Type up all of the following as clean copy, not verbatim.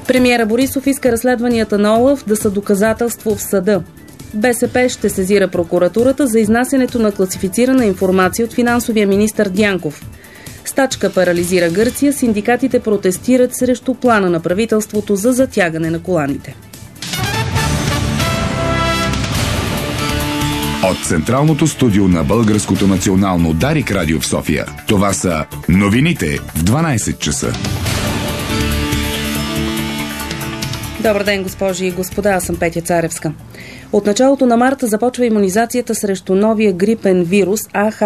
Премиера Борисов иска разследванията на ОЛАФ да са доказателство в съда. БСП ще сезира прокуратурата за изнасянето на класифицирана информация от финансовия министър Дянков. Стачка парализира Гърция, синдикатите протестират срещу плана на правителството за затягане на коланите. От централното студио на Българското национално Дарик радио в София, това са новините в 12 часа. Добър ден, госпожи и господа, аз съм Петя Царевска. От началото на марта започва имунизацията срещу новия грипен вирус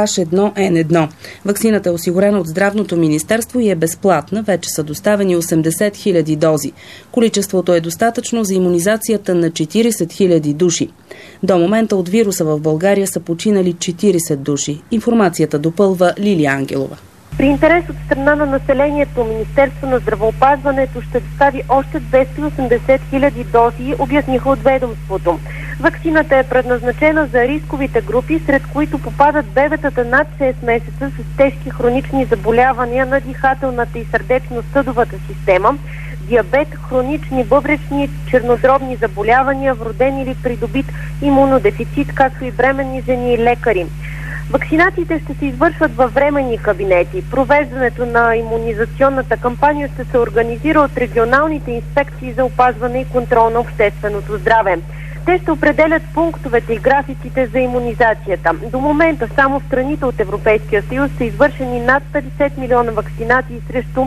AH1N1. Ваксината е осигурена от Здравното министерство и е безплатна. Вече са доставени 80 000 дози. Количеството е достатъчно за имунизацията на 40 000 души. До момента от вируса в България са починали 40 души. Информацията допълва Лилия Ангелова. При интерес от страна на населението, Министерство на здравеопазването ще достави още 280 000 дози, обясниха от ведомството. Ваксината е предназначена за рисковите групи, сред които попадат бебетата над 6 месеца с тежки хронични заболявания на дихателната и сърдечно-съдовата система, диабет, хронични бъбречни, чернодробни заболявания, вроден или придобит имунодефицит, както и бременни жени и лекари. Вакцинациите ще се извършват във временни кабинети. Провеждането на имунизационната кампания ще се организира от регионалните инспекции за опазване и контрол на общественото здраве. Те ще определят пунктовете и графиците за имунизацията. До момента само в страните от Европейския съюз са извършени над 50 милиона вакцинации срещу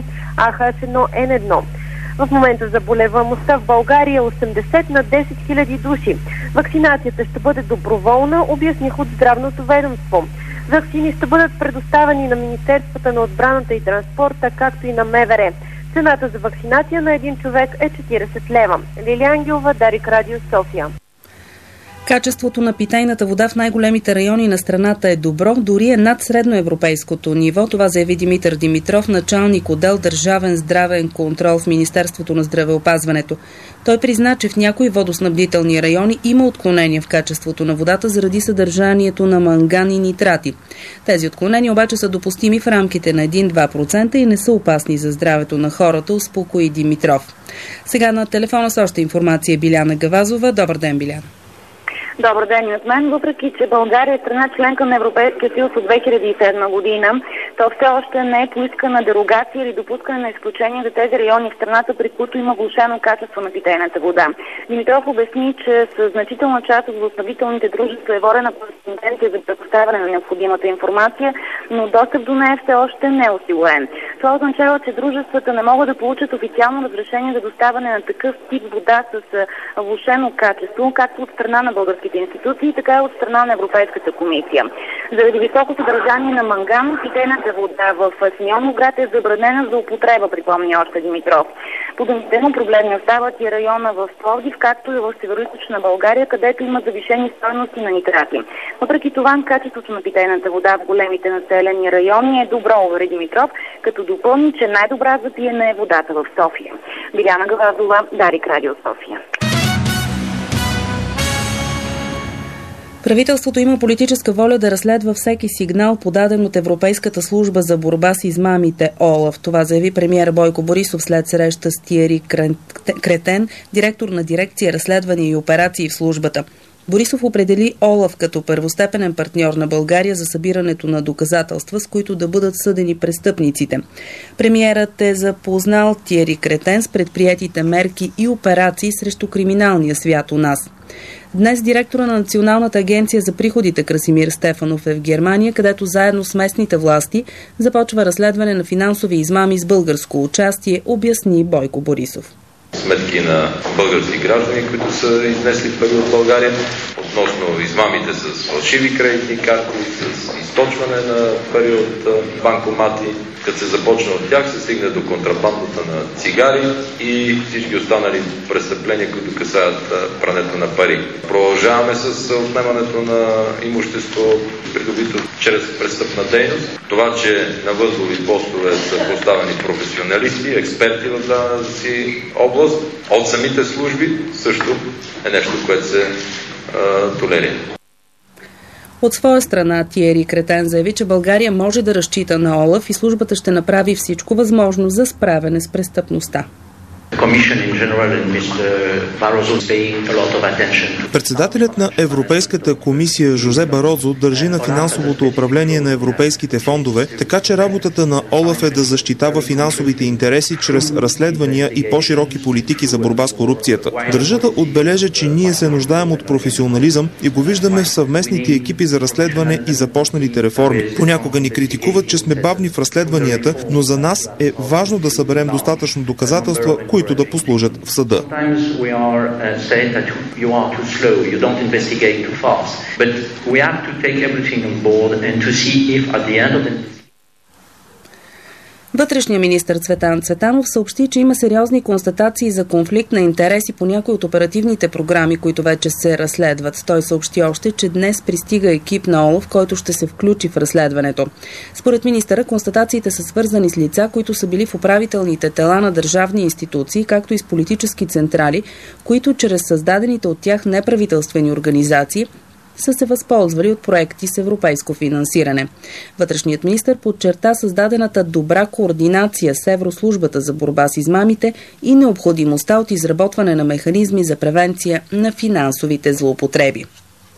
AH1N1. В момента заболеваемостта в България е 80 на 10 000 души. Вакцинацията ще бъде доброволна, обясних от Здравното ведомство. Вакцини ще бъдат предоставени на Министерствата на отбраната и транспорта, както и на МВР. Цената за вакцинация на един човек е 40 лева. Лилия Ангелова, Дарик радио, София. Качеството на питейната вода в най-големите райони на страната е добро, дори е над средноевропейското ниво. Това заяви Димитър Димитров, началник отдел Държавен здравен контрол в Министерството на здравеопазването. Той призна, че в някои водоснабдителни райони има отклонения в качеството на водата заради съдържанието на манган и нитрати. Тези отклонения обаче са допустими в рамките на 1-2% и не са опасни за здравето на хората, успокои Димитров. Сега на телефона с още информация Биляна Гавазова. Добър ден, Биляна. Добър ден и от мен. Въпреки че България е страна членка на Европейския съюз от 2007 година, то все още не е поискана дерогация или допускане на изключение за тези райони в страната, при които има влошено качество на питейната вода. Димитров обясни, че с значителна част от водоснабдителните дружества е водена кореспонденция за предоставяне на необходимата информация, но достъп до нея все още не е осигурен. Това означава, че дружествата не могат да получат официално разрешение за доставяне на такъв тип вода с влошено качество, както от страна на българските институции, така и от страна на Европейската комисия. Заради високо съдържание на манган, питейната вода в Симеоновград е забранена за употреба, припомни още Димитров. По думите му проблемни остават и района в Пловдив, както и в североизточна България, където има завишени стойности на нитрати. Въпреки това, качеството на питейната вода в големите населени райони е добро, увери Димитров, като допълни, че най-добра за пиене е водата в София. Биляна Гавазова, Дарик радио, София. Правителството има политическа воля да разследва всеки сигнал, подаден от Европейската служба за борба с измамите ОЛАФ. Това заяви премиер Бойко Борисов след среща с Тиери Кретен, директор на дирекция разследвания и операции в службата. Борисов определи ОЛАФ като първостепенен партньор на България за събирането на доказателства, с които да бъдат съдени престъпниците. Премиерът е запознал Тиери Кретен с предприетите мерки и операции срещу криминалния свят у нас. Днес директора на Националната агенция за приходите Красимир Стефанов е в Германия, където заедно с местните власти започва разследване на финансови измами с българско участие, обясни Бойко Борисов. Сметки на български граждани, които са изнесли пари от България, относно измамите с фалшиви кредитни карти, с източване на пари от банкомати. Като се започне от тях, се стигне до контрабандата на цигари и всички останали престъпления, които касаят прането на пари. Продължаваме с отнемането на имущество, придобито чрез престъпна дейност. Това, че на възлови постове са поставени професионалисти, експерти в дадената си област, от самите служби също е нещо, което се толерира. От своя страна Тиери Кретен заяви, че България може да разчита на ОЛАФ и службата ще направи всичко възможно за справяне с престъпността. Председателят на Европейската комисия Жозе Барозо държи на финансовото управление на европейските фондове, така че работата на ОЛАФ е да защитава финансовите интереси чрез разследвания и по-широки политики за борба с корупцията. Държа да отбележа, че ние се нуждаем от професионализъм и го виждаме в съвместните екипи за разследване и започналите реформи. Понякога ни критикуват, че сме бавни в разследванията, но за нас е важно да съберем достатъчно доказателства, които да послужат в съда. Вътрешният министър Цветан Цветанов съобщи, че има сериозни констатации за конфликт на интереси по някои от оперативните програми, които вече се разследват. Той съобщи още, че днес пристига екип на ОЛАФ, който ще се включи в разследването. Според министъра, констатациите са свързани с лица, които са били в управителните тела на държавни институции, както и с политически централи, които чрез създадените от тях неправителствени организации са се възползвали от проекти с европейско финансиране. Вътрешният министър подчерта създадената добра координация с Еврослужбата за борба с измамите и необходимостта от изработване на механизми за превенция на финансовите злоупотреби.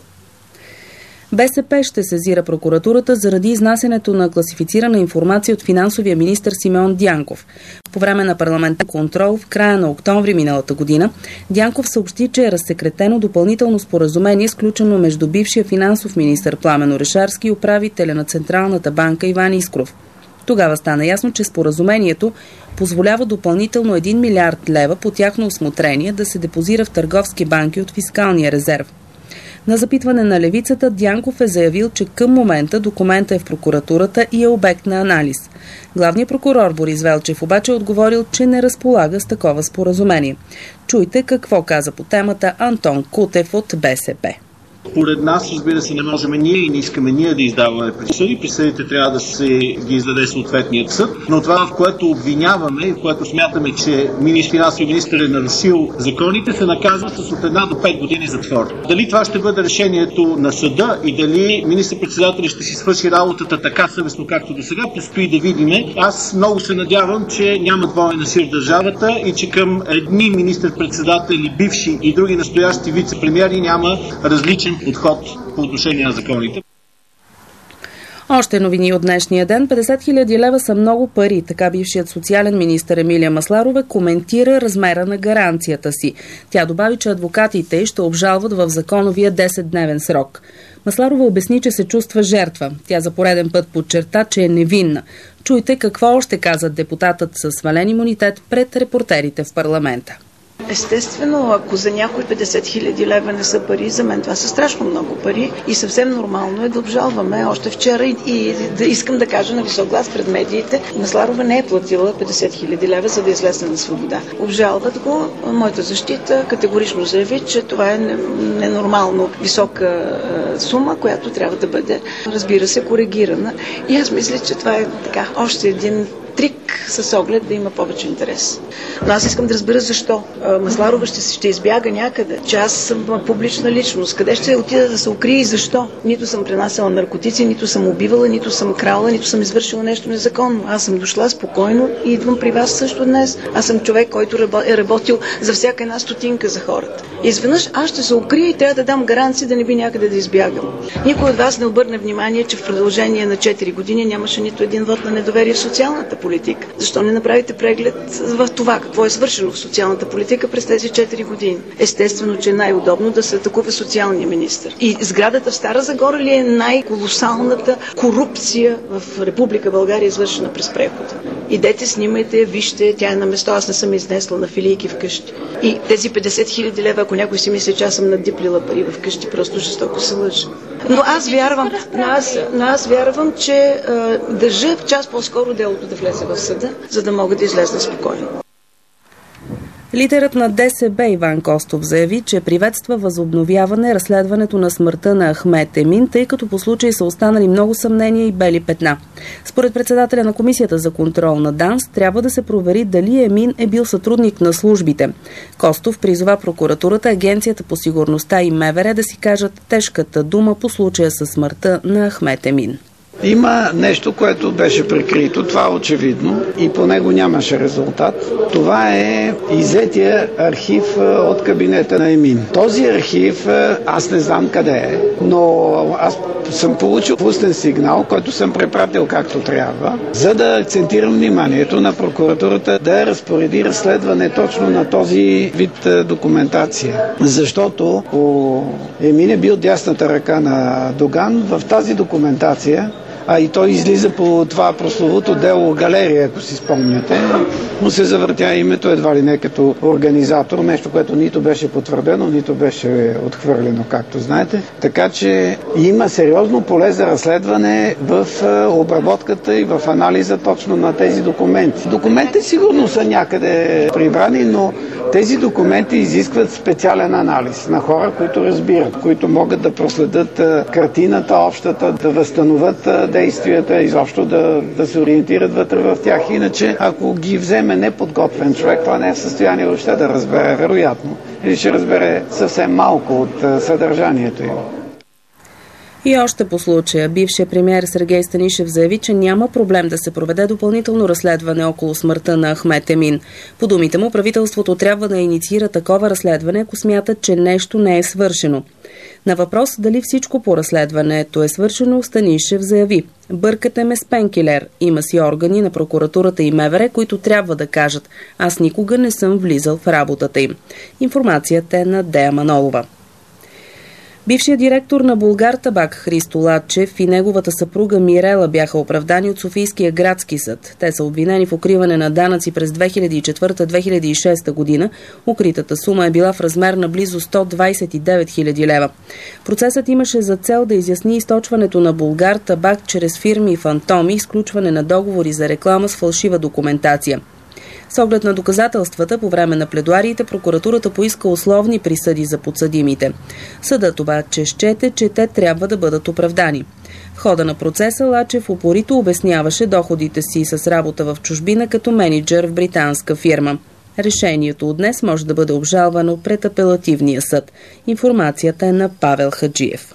БСП ще сезира прокуратурата заради изнасянето на класифицирана информация от финансовия министър Симеон Дянков. По време на парламентарен контрол в края на октомври миналата година Дянков съобщи, че е разсекретено допълнително споразумение, сключено между бившия финансов министър Пламен Орешарски и управителя на Централната банка Иван Искров. Тогава стана ясно, че споразумението позволява допълнително 1 милиард лева по тяхно усмотрение да се депозира в търговски банки от фискалния резерв. На запитване на левицата Дянков е заявил, че към момента документът е в прокуратурата и е обект на анализ. Главният прокурор Борис Велчев обаче е отговорил, че не разполага с такова споразумение. Чуйте какво каза по темата Антон Кутев от БСП. Поред нас, разбира се, не можем ние и не искаме ние да издаваме присъди. Присъдите трябва да се ги издаде съответният съд. Но това, в което обвиняваме и в което смятаме, че финансовият министър е нарушил законите, се наказва с от 1 до 5 години затвор. Дали това ще бъде решението на съда и дали министър-председателят ще си свърши работата така съвестно, както до сега, предстои да видим. Аз много се надявам, че няма двоен сир в държавата и че към едни министър-председатели, бивши и други настоящи вице-премиери няма различен подход по отношение на законите. Още новини от днешния ден. 50 000 лева са много пари. Така бившият социален министър Емилия Масларова коментира размера на гаранцията си. Тя добави, че адвокатите ще обжалват в законовия 10-дневен срок. Масларова обясни, че се чувства жертва. Тя за пореден път подчерта, че е невинна. Чуйте какво още каза депутатът със свален имунитет пред репортерите в парламента. Естествено, ако за някой 50 000 лева не са пари, за мен това са страшно много пари и съвсем нормално е да обжалваме. Още вчера и да искам да кажа на висок глас пред медиите, Масларова не е платила 50 000 лева, за да излезе на свобода. Обжалват го. Моята защита категорично заяви, че това е ненормално висока сума, която трябва да бъде, разбира се, коригирана. И аз мисля, че това е така още един трик с оглед да има повече интерес. Но аз искам да разбера защо. Масларова ще избяга някъде, че аз съм публична личност. Къде ще отида да се укрия и защо? Нито съм пренасяла наркотици, нито съм убивала, нито съм крала, нито съм извършила нещо незаконно. Аз съм дошла спокойно и идвам при вас също днес. Аз съм човек, който е работил за всяка една стотинка за хората. И изведнъж аз ще се укрия и трябва да дам гаранция да не би някъде да избягам. Никой от вас не обърне внимание, че в продължение на 4 години нямаше нито един вод на недоверие в социалната политика. Защо не направите преглед в това, какво е свършено в социалната политика през тези 4 години? Естествено, че е най-удобно да се атакува социалния министър. И сградата в Стара Загора ли е най-колосалната корупция в Република България, извършена през прехода? Идете, снимайте, вижте, тя е на место, аз не съм изнесла на филийки вкъщи. И тези 50 000 лева, ако някой си мисли, че аз съм надиплила пари вкъщи, просто жестоко се лъжа. Но аз вярвам, че държа в час по-скоро делото да влезе в съда, за да мога да излезна спокойно. Лидерът на ДСБ Иван Костов заяви, че приветства възобновяване разследването на смъртта на Ахмед Емин, тъй като по случай са останали много съмнения и бели петна. Според председателя на Комисията за контрол на ДАНС, трябва да се провери дали Емин е бил сътрудник на службите. Костов призова прокуратурата, Агенцията по сигурността и МВР да си кажат тежката дума по случая със смъртта на Ахмед Емин. Има нещо, което беше прикрито, това е очевидно и по него нямаше резултат. Това е иззетия архив от кабинета на Емин. Този архив аз не знам къде е, но аз съм получил устен сигнал, който съм препратил както трябва, за да акцентирам вниманието на прокуратурата да разпореди разследване точно на този вид документация. Защото Емин е бил дясната ръка на Доган в тази документация, а и той излиза по това прословото дело Галерия, ако си спомняте. Му се завъртя името едва ли не като организатор, нещо, което нито беше потвърдено, нито беше отхвърлено, както знаете. Така че има сериозно поле за разследване в обработката и в анализа точно на тези документи. Документите сигурно са някъде прибрани, но тези документи изискват специален анализ на хора, които разбират, които могат да проследят картината общата, да възстановят действията, изобщо да се ориентират вътре в тях. Иначе, ако ги вземе неподготвен човек, това не е в състояние въобще да разбере, вероятно. Или ще разбере съвсем малко от съдържанието им. И още по случая, бившият премиер Сергей Станишев заяви, че няма проблем да се проведе допълнително разследване около смъртта на Ахмед Емин. По думите му, правителството трябва да инициира такова разследване, ако смятат, че нещо не е свършено. На въпрос дали всичко по разследването е свършено, Станишев заяви: "Бъркате ме с пенкилер. Има си органи на прокуратурата и МВР, които трябва да кажат: аз никога не съм влизал в работата им." Информацията е на Дея Манолова. Бившият директор на Булгартабак Христо Латчев и неговата съпруга Мирела бяха оправдани от Софийския градски съд. Те са обвинени в укриване на данъци през 2004-2006 година. Укритата сума е била в размер на близо 129 000 лева. Процесът имаше за цел да изясни източването на Булгартабак чрез фирми и фантоми и изключване на договори за реклама с фалшива документация. С оглед на доказателствата, по време на пледуариите, прокуратурата поиска условни присъди за подсъдимите. Съдът обаче счете, че те трябва да бъдат оправдани. В хода на процеса Лачев упорито обясняваше доходите си с работа в чужбина като мениджър в британска фирма. Решението от днес може да бъде обжалвано пред апелативния съд. Информацията е на Павел Хаджиев.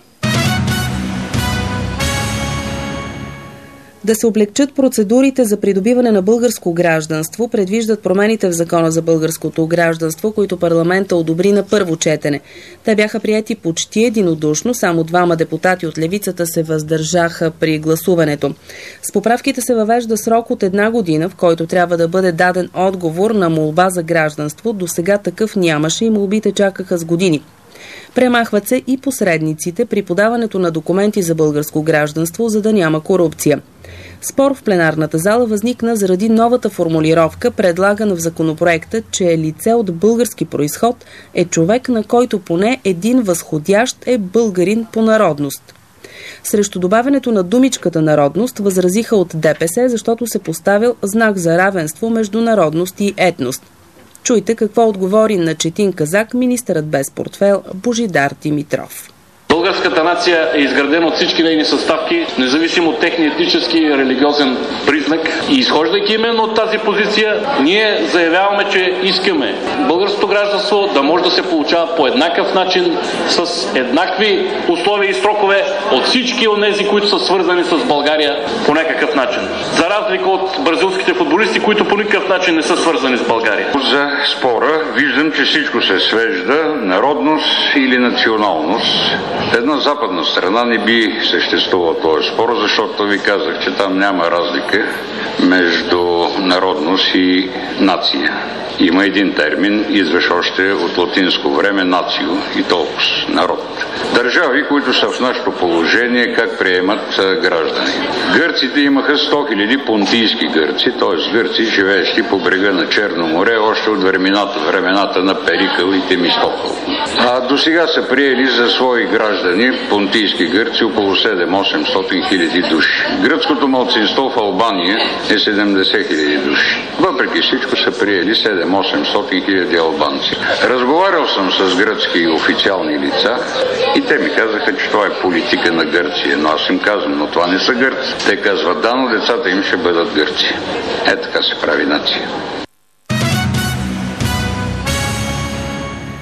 Да се облекчат процедурите за придобиване на българско гражданство предвиждат промените в Закона за българското гражданство, които парламента одобри на първо четене. Те бяха приети почти единодушно, само 2 депутати от левицата се въздържаха при гласуването. С поправките се въвежда срок от 1 година, в който трябва да бъде даден отговор на молба за гражданство. До сега такъв нямаше и молбите чакаха с години. Премахват се и посредниците при подаването на документи за българско гражданство, за да няма корупция. Спор в пленарната зала възникна заради новата формулировка, предлагана в законопроекта, че лице от български произход е човек, на който поне един възходящ е българин по народност. Срещу добавянето на думичката народност възразиха от ДПС, защото се поставил знак за равенство между народност и етност. Чуйте какво отговори на Четин Казак министърът без портфел Божидар Димитров. Българската нация е изградена от всички нейни съставки, независимо от техния етнически и религиозен признак. И изхождайки именно от тази позиция, ние заявяваме, че искаме българското гражданство да може да се получава по еднакъв начин, с еднакви условия и срокове от всички онези, които са свързани с България по някакъв начин. За разлика от бразилските футболисти, които по никакъв начин не са свързани с България. За спора виждам, че всичко се свежда народност или националност. Една западна страна не би съществувал този спор, защото ви казах, че там няма разлика между народност и нация. Има един термин, идващ още от латинско време, нацио и толкова народ. Държави, които са в нашето положение, как приемат граждани. Гърците имаха 100 000 понтийски гърци, т.е. гърци, живеещи по брега на Черно море, още от времената на Перикъл и Темистокъл. А до сега са приели за свои граждани понтийски гърци около 7-800 хиляди души. Гръцкото малцинство в Албания е 70 000 души. Въпреки всичко са приели 7-800 хиляди албанци. Разговарял съм с гръцки официални лица и те ми казаха, че това е политика на Гърция. Но аз им казвам, но това не са гърци. Те казват, да, но децата им ще бъдат гърци. Е, така се прави нация.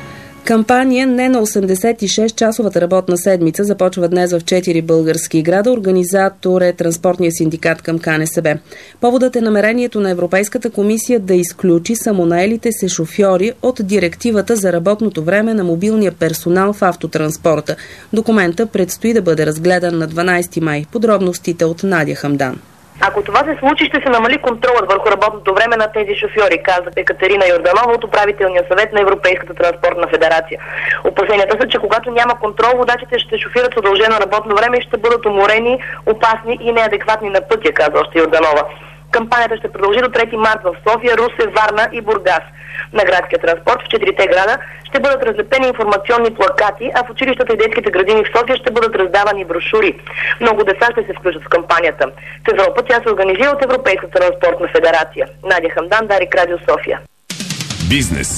Кампания не на 86-часовата работна седмица започва днес в 4 български града. Организатор е Транспортния синдикат към КНСБ. Поводът е намерението на Европейската комисия да изключи самонаелите се шофьори от директивата за работното време на мобилния персонал в автотранспорта. Документа предстои да бъде разгледан на 12 май. Подробностите от Надя Хамдан. Ако това се случи, ще се намали контролът върху работното време на тези шофьори, каза Екатерина Йорданова от управителния съвет на Европейската транспортна федерация. Опасенията са, че когато няма контрол, водачите ще шофират с удължено работно време и ще бъдат уморени, опасни и неадекватни на пътя, каза още Йорданова. Кампанията ще продължи до 3 март в София, Русе, Варна и Бургас. На градския транспорт в 4-те града ще бъдат разлепени информационни плакати, а в училищата и детските градини в София ще бъдат раздавани брошури. Много деца ще се включат в кампанията. В Европа тя се организира от Европейската транспортна федерация. Надя Хамдан, Дарик Радио София. Бизнес.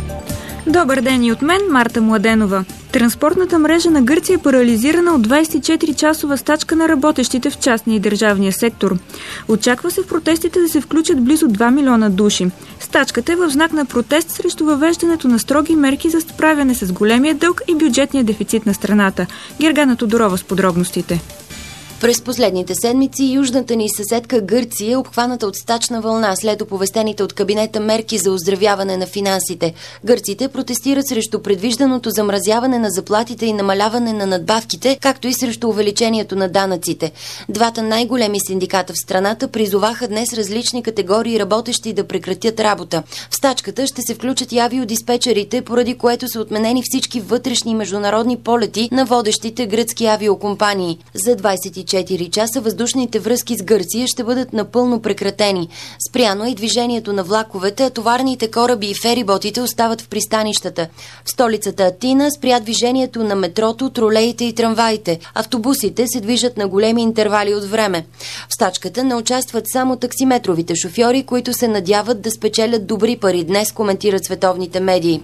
Добър ден и от мен, Марта Младенова. Транспортната мрежа на Гърция е парализирана от 24-часова стачка на работещите в частния и държавния сектор. Очаква се в протестите да се включат близо 2 милиона души. Стачката е в знак на протест срещу въвеждането на строги мерки за справяне с големия дълг и бюджетния дефицит на страната. Гергана Тодорова с подробностите. През последните седмици южната ни съседка Гърция е обхваната от стачна вълна след оповестените от кабинета мерки за оздравяване на финансите. Гърците протестират срещу предвижданото замразяване на заплатите и намаляване на надбавките, както и срещу увеличението на данъците. Двата най-големи синдиката в страната призоваха днес различни категории работещи да прекратят работа. В стачката ще се включат и авиодиспечерите, поради което са отменени всички вътрешни и международни полети на водещите гръцки авиокомпании. За 24 часа въздушните връзки с Гърция ще бъдат напълно прекратени. Спряно е и движението на влаковете, а товарните кораби и фериботите остават в пристанищата. В столицата Атина спря движението на метрото, тролеите и трамваите. Автобусите се движат на големи интервали от време. В стачката не участват само таксиметровите шофьори, които се надяват да спечелят добри пари днес, коментират световните медии.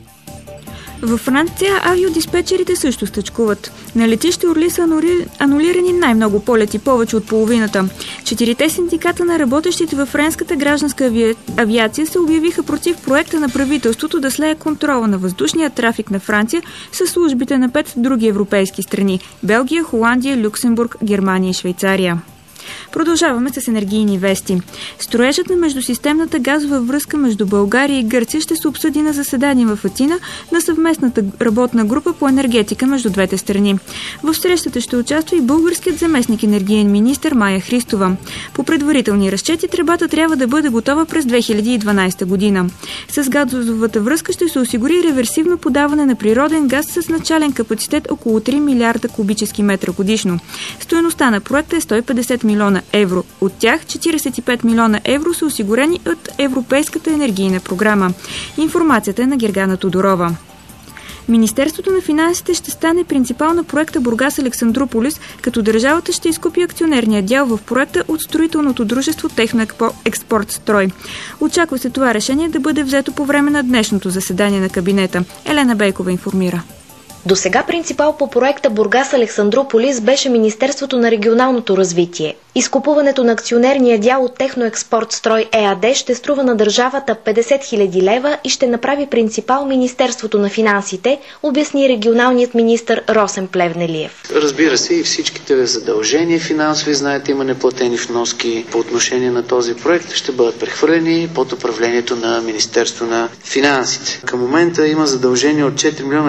Във Франция авиодиспечерите също стачкуват. На летище Орли са анулирани най-много полети, повече от половината. 4 синдиката на работещите във френската гражданска авиация се обявиха против проекта на правителството да слее контрола на въздушния трафик на Франция със службите на 5 други европейски страни – Белгия, Холандия, Люксембург, Германия и Швейцария. Продължаваме с енергийни вести. Строежът на междусистемната газова връзка между България и Гърция ще се обсъди на заседание в Атина на съвместната работна група по енергетика между двете страни. В срещата ще участва и българският заместник енергиен министър Мая Христова. По предварителни разчети тръбата трябва да бъде готова през 2012 година. С газовата връзка ще се осигури реверсивно подаване на природен газ с начален капацитет около 3 милиарда кубически метра годишно. Стойността на проекта е 150 милиона евро. От тях 45 милиона евро са осигурени от Европейската енергийна програма. Информацията е на Гергана Тодорова. Министерството на финансите ще стане принципал на проекта Бургас Александруполис, като държавата ще изкупи акционерния дял в проекта от строителното дружество Техноекспорт Строй. Очаква се това решение да бъде взето по време на днешното заседание на кабинета. Елена Бейкова информира. До сега принципал по проекта Бургас Александруполис беше Министерството на регионалното развитие. Изкупуването на акционерния дял от Техноекспорт Строй ЕАД ще струва на държавата 50 000 лева и ще направи принципал Министерството на финансите, обясни регионалният министър Росен Плевнелиев. Разбира се, и всичките задължения финансови, знаете, има неплатени вноски по отношение на този проект, ще бъдат прехвърлени под управлението на Министерство на финансите. Към момента има задължения от 4 милиона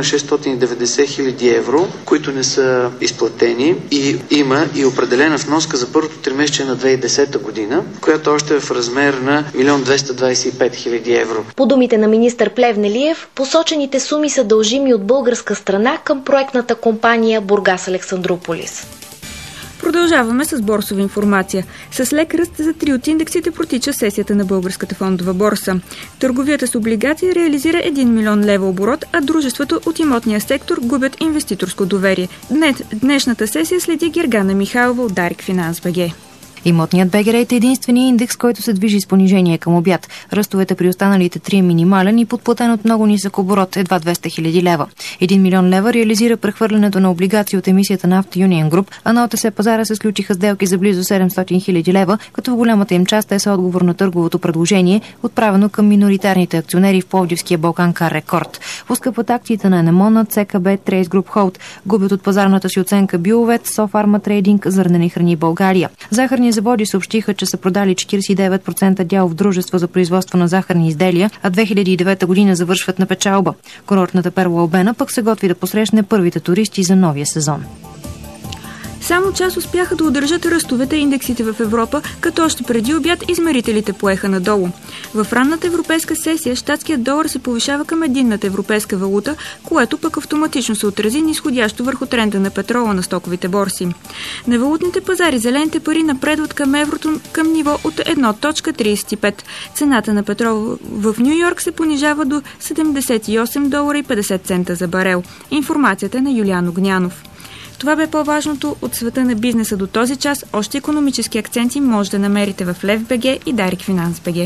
690 хиляди евро, които не са изплатени, и има и определена вноска за първото тримесечие на 2010 година, която още е в размер на 1 225 хиляди евро. По думите на министър Плевнелиев, посочените суми са дължими от българска страна към проектната компания Бургас Александруполис. Продължаваме с борсова информация. С лек ръст за 3 от индексите протича сесията на Българската фондова борса. Търговията с облигации реализира 1 милион лева оборот, а дружеството от имотния сектор губят инвеститорско доверие. Днешната сесия следи Гергана Михайлова от Дарик Финанс БГ. Имотният БГ е единственият индекс, който се движи с понижение към обяд. Ръстовете при останалите 3 е минимален и подплатен от много нисък оборот, едва 200 хиляди лева. 1 милион лева реализира прехвърлянето на облигации от емисията на Авто Юнион Груп, а на ОТС пазара се сключиха сделки за близо 700 хиляди лева, като в голямата им част те са отговор на търговото предложение, отправено към миноритарните акционери в Пловдивския Балканкар Рекорд. Поскъпват акциите на Енемона, ЦКБ, Трейс Груп Холд. Губят от пазарната си оценка Биовет, Софарма Трейдинг, Зърнени храни България. Захарни заводи съобщиха, че са продали 49% дял в дружество за производство на захарни изделия, а 2009 година завършват на печалба. Курортната перла Албена пък се готви да посрещне първите туристи за новия сезон. Само част успяха да удържат ръстовете индексите в Европа, като още преди обяд измерителите поеха надолу. В ранната европейска сесия щатският долар се повишава към единната европейска валута, което пък автоматично се отрази нисходящо върху тренда на петрола на стоковите борси. На валутните пазари зелените пари напредват към еврото към ниво от 1.35. Цената на петрол в Ню Йорк се понижава до $78.50 за барел. Информацията е на Юлиан Огнянов. Това бе по-важното от света на бизнеса до този час. Още икономически акценти може да намерите в Лев.бг и Дарик Финанс.бг.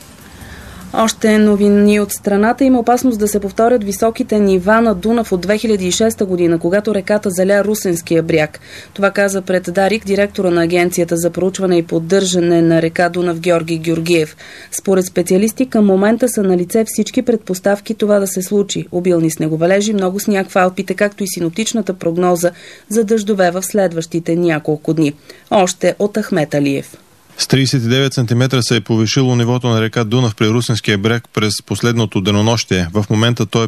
Още новини от страната. Има опасност да се повторят високите нива на Дунав от 2006 година, когато реката заля Русенския бряг. Това каза пред Дарик директора на Агенцията за проучване и поддържане на река Дунав Георги Георгиев. Според специалисти към момента са налице всички предпоставки това да се случи. Обилни снеговалежи, много сняг в Алпите, както и синоптичната прогноза за дъждове в следващите няколко дни. Още от Ахмет Алиев. С 39 см се е повишило нивото на река Дунав при Русенския бряг през последното денонощие. В момента то е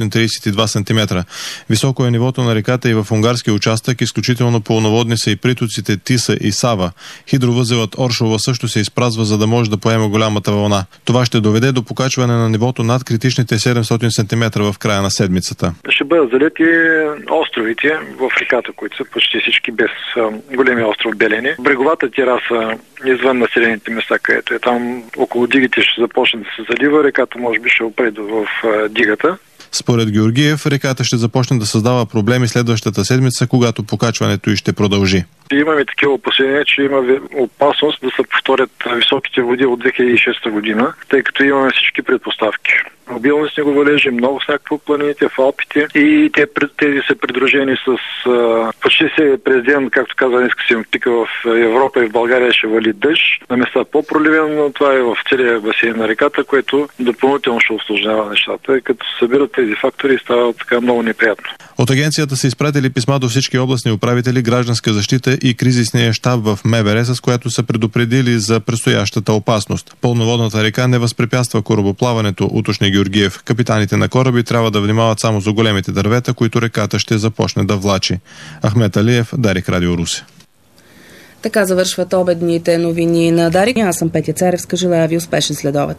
532 см. Високо е нивото на реката и в унгарския участък. Изключително пълноводни са и притоците Тиса и Сава. Хидровъзелът Оршова също се изпразва, за да може да поеме голямата вълна. Това ще доведе до покачване на нивото над критичните 700 см в края на седмицата. Ще бъдат залети островите в реката, които са почти всички без големия остров Белене. Бреговата тераса извън населените места, където е там около дигите ще започне да се залива, реката може би ще опре в дигата. Според Георгиев, реката ще започне да създава проблеми следващата седмица, когато покачването й ще продължи. Имаме такива опасения, че има опасност да се повторят високите води от 2006 година, тъй като имаме всички предпоставки. Обилни снеговалежи, много сняг по планините, в Алпите и тези са придружени с почти през ден, както каза днеска синоптика, в Европа и в България ще вали дъжд. На места по-проливен, но това е в целия басейн на реката, което допълнително ще усложнява нещата. И като събират тези фактори, става така много неприятно. От агенцията са изпратили писма до всички областни управители, гражданска защита и кризисния щаб в МВР, с което са предупредили за предстоящата опасност. Пълноводната река не възпрепятства корабоплаването, уточни Георгиев. Капитаните на кораби трябва да внимават само за големите дървета, които реката ще започне да влачи. Ахмет Алиев, Дарик Радио Руси. Така завършват обедните новини на Дарик. Аз съм Петя Царевска. Желая ви успешен следобед.